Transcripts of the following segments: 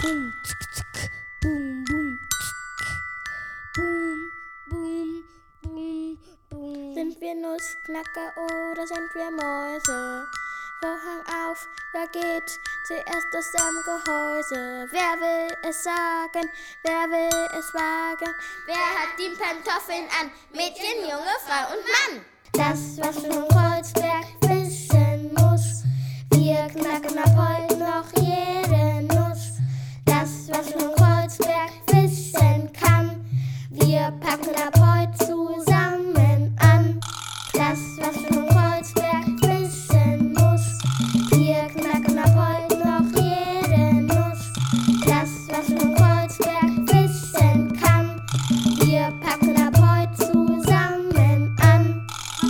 Boom, tsk, tsk, boom, boom, tsk. Boom, boom, boom, boom. Sind wir Nussknacker oder sind wir Mäuse? Vorhang auf, wer geht zuerst aus dem Gehäuse? Wer will es sagen, wer will es wagen? Wer hat die Pantoffeln an? Mädchen, Junge, Frau und Mann. Das, was von Kreuzberg wissen muss, wir knacken ab heute noch jede Nuss. Das, was von Kreuzberg wissen kann, wir packen ab heute zusammen an. Das, was von Kreuzberg wissen muss, wir knacken ab heute noch jede Nuss. Das, was von Kreuzberg wissen kann, wir packen ab heute zusammen an.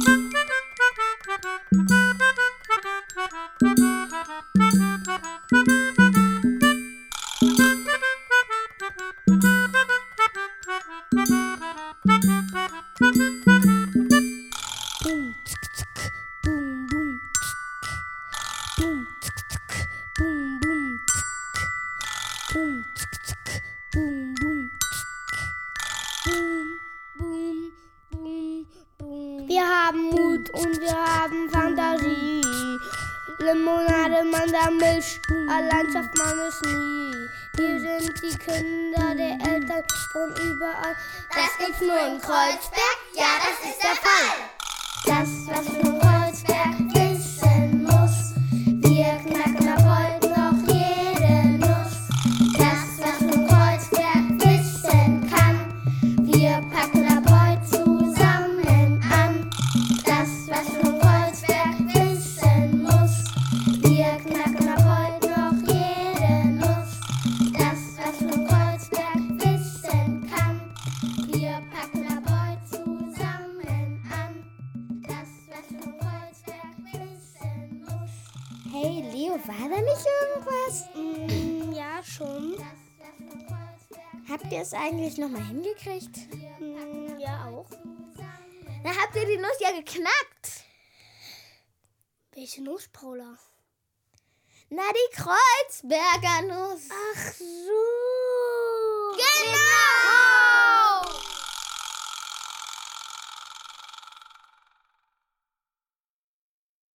Boom, tsk, tsk, boom, boom, tsk. Boom, tsk, tsk, boom, boom, tsk. Boom, tsk, tsk, boom, boom, tsk. Boom, boom, boom, boom. Wir haben Mut und wir haben Fantasie. Limonade, Mandelmilch, allein schafft man es nie. Wir sind die Kinder der Eltern von überall. Das gibt's nur in Kreuzberg, ja, das ist der Fall. Das, was von Kreuzberg wissen muss, wir knacken ab heute noch jede Nuss. Das, was von Kreuzberg wissen kann, wir packen ab heute zusammen an. Das, was von Kreuzberg wissen muss, wir knacken ab heute noch jede Nuss. Das, was von Kreuzberg wissen kann, wir packen ab heute zusammen an. Das, was von Kreuzberg wissen muss. Hey Leo, war da nicht irgendwas? Ja, schon. Das, was von Kreuzberg habt ihr es eigentlich nochmal hingekriegt? Ja, auch. Da habt ihr die Nuss ja geknackt. Welche Nuss, Paula? Na, die Kreuzberger Nuss. Ach so.